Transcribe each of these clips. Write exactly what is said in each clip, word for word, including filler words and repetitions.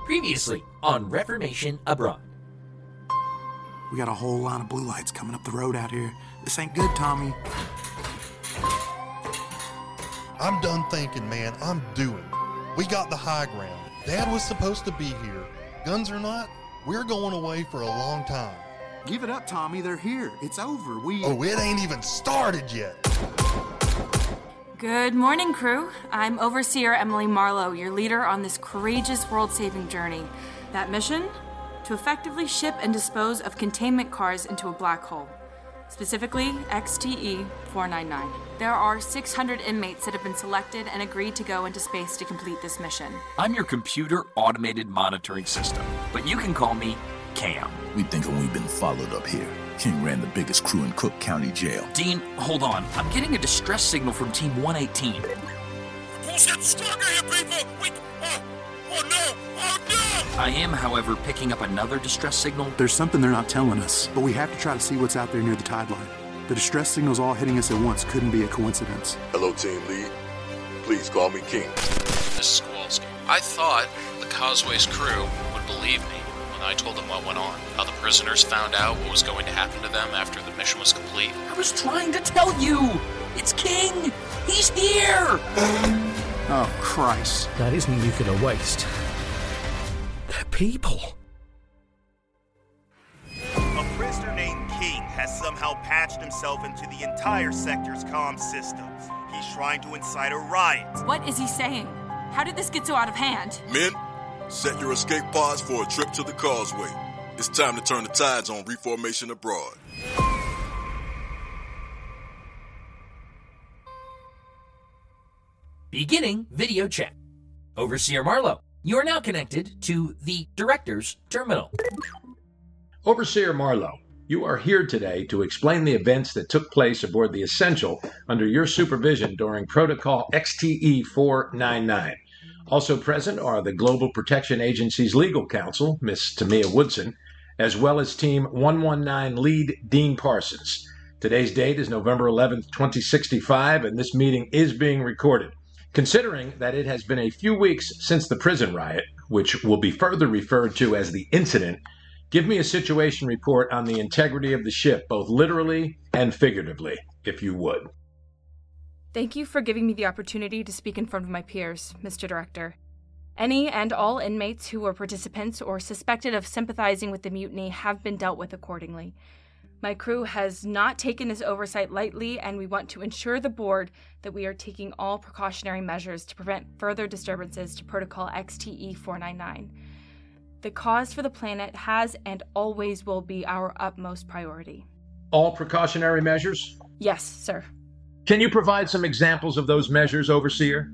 Previously on Reformation Abroad. We got a whole line of blue lights coming up the road out here. This ain't good, Tommy. I'm done thinking, man. I'm doing. We got the high ground. Dad was supposed to be here. Guns or not, we're going away for a long time. Give it up, Tommy. They're here. It's over. We... Oh, it ain't even started yet. Good morning, crew. I'm Overseer Emily Marlowe, your leader on this courageous world-saving journey. That mission? To effectively ship and dispose of containment cars into a black hole. Specifically, X T E four ninety-nine. There are six hundred inmates that have been selected and agreed to go into space to complete this mission. I'm your computer automated monitoring system, but you can call me Cam. We thinking we've been followed up here. King ran the biggest crew in Cook County Jail. Dean, hold on. I'm getting a distress signal from Team one eighteen. The pulse gets stronger here, people! We... Oh, oh no! Oh no! I am, however, picking up another distress signal. There's something they're not telling us, but we have to try to see what's out there near the tide line. The distress signals all hitting us at once couldn't be a coincidence. Hello, Team Lead. Please call me King. This is Kowalski. I thought the Causeway's crew would believe me when I told them what went on, how the prisoners found out what was going to happen to them after the mission was complete. I was trying to tell you! It's King! He's here! Oh, Christ. That isn't nuclear waste. They're people. A prisoner named King has somehow patched himself into the entire sector's comm systems. He's trying to incite a riot. What is he saying? How did this get so out of hand? Men, set your escape pods for a trip to the Causeway. It's time to turn the tides on Reformation Abroad. Beginning video chat. Overseer Marlowe, you are now connected to the Director's Terminal. Overseer Marlowe, you are here today to explain the events that took place aboard the Essential under your supervision during Protocol X T E four ninety-nine. Also present are the Global Protection Agency's legal counsel, Miss Tamia Woodson, as well as Team one nineteen lead Dean Parsons. Today's date is November eleventh, twenty sixty-five, and this meeting is being recorded. Considering that it has been a few weeks since the prison riot, which will be further referred to as the incident, give me a situation report on the integrity of the ship, both literally and figuratively, if you would. Thank you for giving me the opportunity to speak in front of my peers, Mister Director. Any and all inmates who were participants or suspected of sympathizing with the mutiny have been dealt with accordingly. My crew has not taken this oversight lightly, and we want to ensure the board that we are taking all precautionary measures to prevent further disturbances to Protocol X T E four ninety-nine. The cause for the planet has and always will be our utmost priority. All precautionary measures? Yes, sir. Can you provide some examples of those measures, Overseer?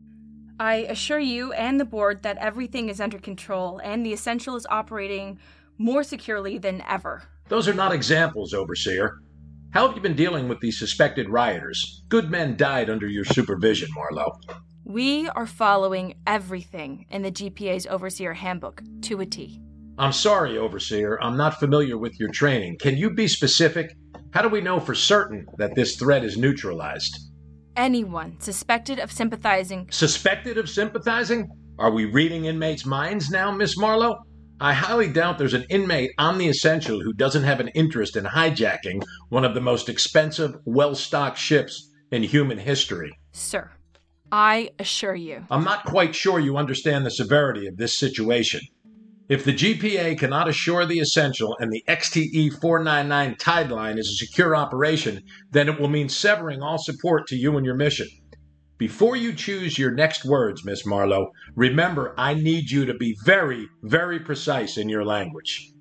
I assure you and the board that everything is under control and the Essential is operating more securely than ever. Those are not examples, Overseer. How have you been dealing with these suspected rioters? Good men died under your supervision, Marlowe. We are following everything in the G P A's Overseer Handbook to a T. I'm sorry, Overseer. I'm not familiar with your training. Can you be specific? How do we know for certain that this threat is neutralized? Anyone suspected of sympathizing... Suspected of sympathizing? Are we reading inmates' minds now, Miss Marlowe? I highly doubt there's an inmate on the Essential who doesn't have an interest in hijacking one of the most expensive, well-stocked ships in human history. Sir, I assure you. I'm not quite sure you understand the severity of this situation. If the G P A cannot assure the Essential and the X T E four ninety-nine tide line is a secure operation, then it will mean severing all support to you and your mission. Before you choose your next words, Miss Marlowe, remember I need you to be very, very precise in your language.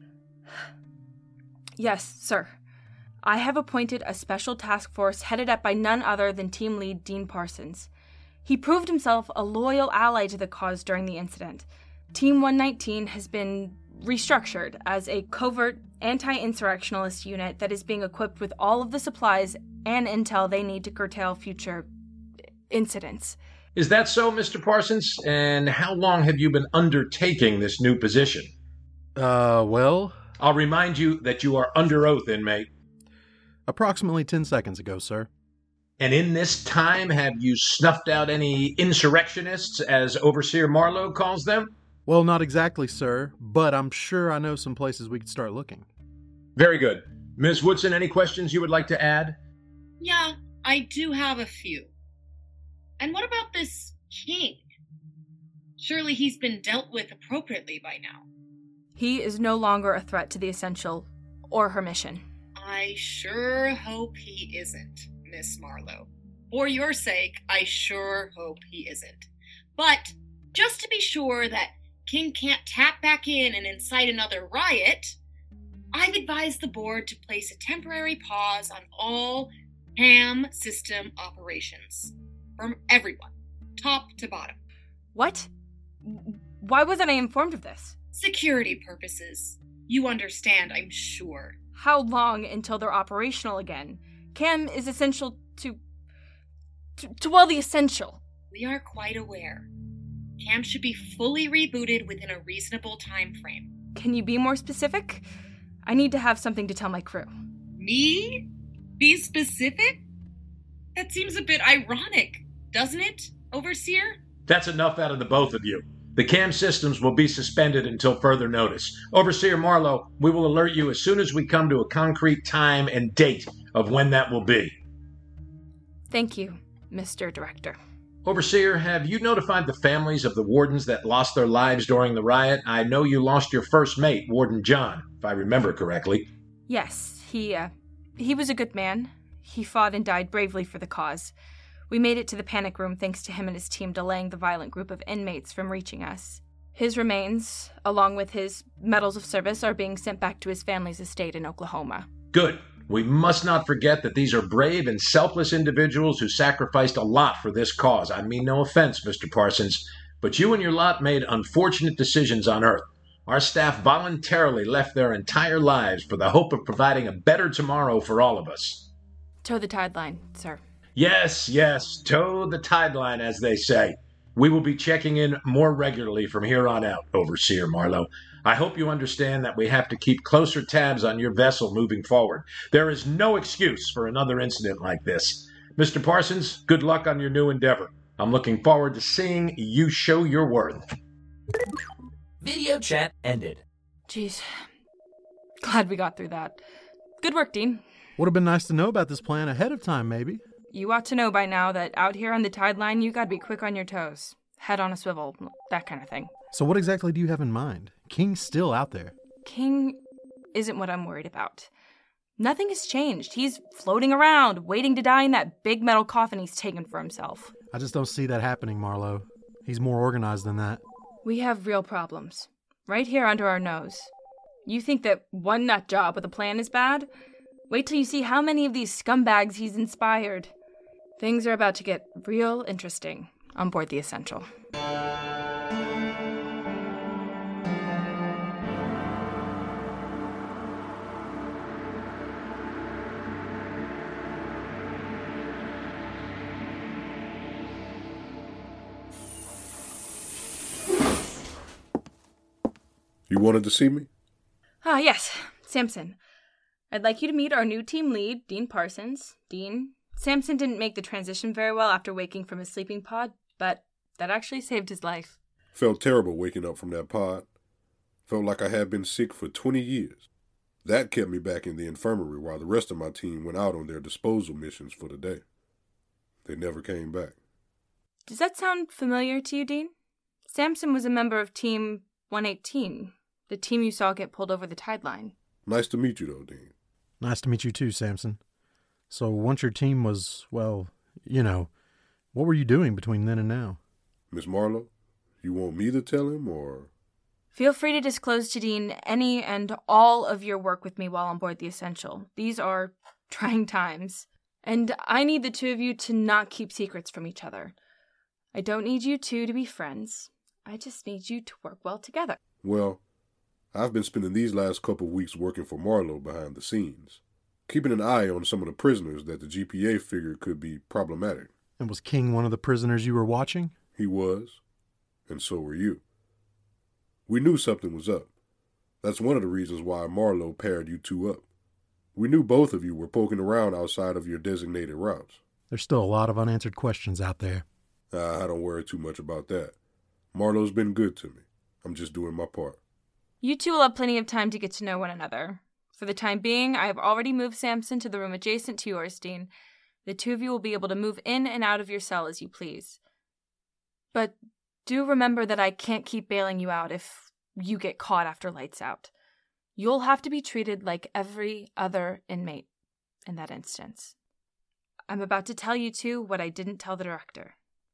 Yes, sir. I have appointed a special task force headed up by none other than Team Lead Dean Parsons. He proved himself a loyal ally to the cause during the incident. Team one nineteen has been restructured as a covert anti-insurrectionalist unit that is being equipped with all of the supplies and intel they need to curtail future incidents. Is that so, Mister Parsons? And how long have you been undertaking this new position? Uh, well... I'll remind you that you are under oath, inmate. Approximately ten seconds ago, sir. And in this time, have you snuffed out any insurrectionists, as Overseer Marlowe calls them? Well, not exactly, sir, but I'm sure I know some places we could start looking. Very good. Miz Woodson, any questions you would like to add? Yeah, I do have a few. And what about this King? Surely he's been dealt with appropriately by now. He is no longer a threat to the Essential or her mission. I sure hope he isn't, Miss Marlowe. For your sake, I sure hope he isn't. But, just to be sure that King can't tap back in and incite another riot, I've advised the board to place a temporary pause on all ham system operations. From everyone, top to bottom. What? Why wasn't I informed of this? Security purposes. You understand, I'm sure. How long until they're operational again? Cam is essential to... to, to well, the essential. We are quite aware. Cam should be fully rebooted within a reasonable time frame. Can you be more specific? I need to have something to tell my crew. Me? Be specific? That seems a bit ironic, doesn't it, Overseer? That's enough out of the both of you. The cam systems will be suspended until further notice. Overseer Marlowe, we will alert you as soon as we come to a concrete time and date of when that will be. Thank you, Mister Director. Overseer, have you notified the families of the wardens that lost their lives during the riot? I know you lost your first mate, Warden John, if I remember correctly. Yes, he, uh, he was a good man. He fought and died bravely for the cause. We made it to the panic room thanks to him and his team delaying the violent group of inmates from reaching us. His remains, along with his medals of service, are being sent back to his family's estate in Oklahoma. Good. We must not forget that these are brave and selfless individuals who sacrificed a lot for this cause. I mean no offense, Mister Parsons, but you and your lot made unfortunate decisions on Earth. Our staff voluntarily left their entire lives for the hope of providing a better tomorrow for all of us. Toe the tide line, sir. Yes, yes, toe the tide line, as they say. We will be checking in more regularly from here on out, Overseer Marlowe. I hope you understand that we have to keep closer tabs on your vessel moving forward. There is no excuse for another incident like this. Mister Parsons, good luck on your new endeavor. I'm looking forward to seeing you show your worth. Video chat ended. Jeez. Glad we got through that. Good work, Dean. Would have been nice to know about this plan ahead of time, maybe. You ought to know by now that out here on the tide line, you gotta be quick on your toes. Head on a swivel, that kind of thing. So what exactly do you have in mind? King's still out there. King isn't what I'm worried about. Nothing has changed. He's floating around, waiting to die in that big metal coffin he's taken for himself. I just don't see that happening, Marlowe. He's more organized than that. We have real problems. Right here under our nose. You think that one nut job with a plan is bad? Wait till you see how many of these scumbags he's inspired. Things are about to get real interesting on board the Essential. You wanted to see me? Ah, yes. Samson. I'd like you to meet our new team lead, Dean Parsons. Dean, Samson didn't make the transition very well after waking from his sleeping pod, but that actually saved his life. Felt terrible waking up from that pod. Felt like I had been sick for twenty years. That kept me back in the infirmary while the rest of my team went out on their disposal missions for the day. They never came back. Does that sound familiar to you, Dean? Samson was a member of Team one eighteen, the team you saw get pulled over the tide line. Nice to meet you, though, Dean. Nice to meet you too, Samson. So once your team was, well, you know, what were you doing between then and now? Miss Marlowe, you want me to tell him, or...? Feel free to disclose to Dean any and all of your work with me while on board the Essential. These are trying times. And I need the two of you to not keep secrets from each other. I don't need you two to be friends. I just need you to work well together. Well, I've been spending these last couple of weeks working for Marlowe behind the scenes, keeping an eye on some of the prisoners that the G P A figured could be problematic. And was King one of the prisoners you were watching? He was, and so were you. We knew something was up. That's one of the reasons why Marlowe paired you two up. We knew both of you were poking around outside of your designated routes. There's still a lot of unanswered questions out there. Uh, I don't worry too much about that. Marlowe's been good to me. I'm just doing my part. You two will have plenty of time to get to know one another. For the time being, I have already moved Samson to the room adjacent to yours, Dean. The two of you will be able to move in and out of your cell as you please. But do remember that I can't keep bailing you out if you get caught after lights out. You'll have to be treated like every other inmate in that instance. I'm about to tell you two what I didn't tell the director.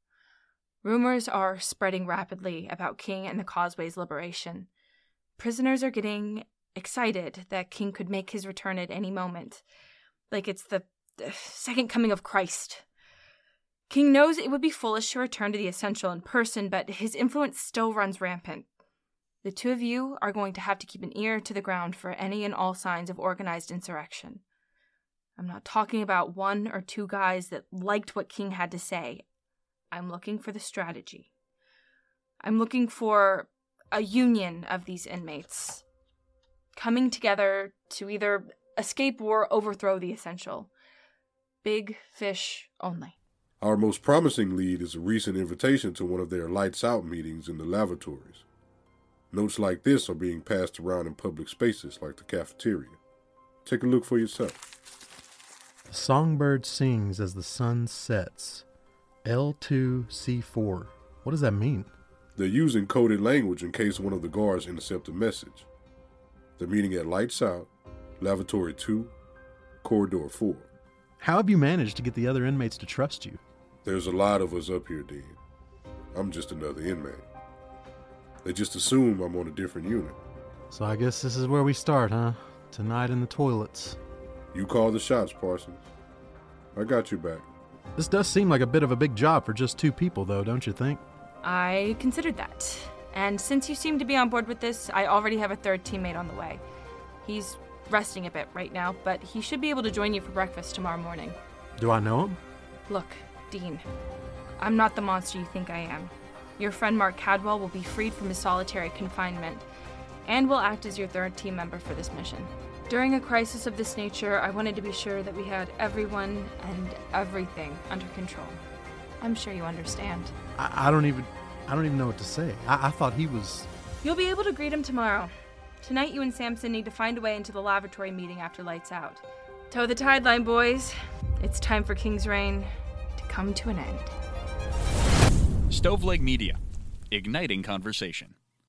Rumors are spreading rapidly about King and the Causeway's liberation. Prisoners are getting excited that King could make his return at any moment, like it's the, the second coming of Christ. King knows it would be foolish to return to the Essential in person, but his influence still runs rampant. The two of you are going to have to keep an ear to the ground for any and all signs of organized insurrection. I'm not talking about one or two guys that liked what King had to say. I'm looking for the strategy. I'm looking for a union of these inmates, coming together to either escape or overthrow the Essential. Big fish only. Our most promising lead is a recent invitation to one of their lights out meetings in the lavatories. Notes like this are being passed around in public spaces like the cafeteria. Take a look for yourself. The songbird sings as the sun sets. L two C four. What does that mean? They're using coded language in case one of the guards intercept a message. They're meeting at Lights Out, Lavatory two, Corridor four. How have you managed to get the other inmates to trust you? There's a lot of us up here, Dean. I'm just another inmate. They just assume I'm on a different unit. So I guess this is where we start, huh? Tonight in the toilets. You call the shots, Parsons. I got you back. This does seem like a bit of a big job for just two people, though, don't you think? I considered that. And since you seem to be on board with this, I already have a third teammate on the way. He's resting a bit right now, but he should be able to join you for breakfast tomorrow morning. Do I know him? Look, Dean, I'm not the monster you think I am. Your friend Mark Cadwell will be freed from his solitary confinement, and will act as your third team member for this mission. During a crisis of this nature, I wanted to be sure that we had everyone and everything under control. I'm sure you understand. I, I don't even I don't even know what to say. I, I thought he was... You'll be able to greet him tomorrow. Tonight you and Samson need to find a way into the lavatory meeting after lights out. Toe the tide line, boys. It's time for King's reign to come to an end. Stoveleg Media, igniting conversation.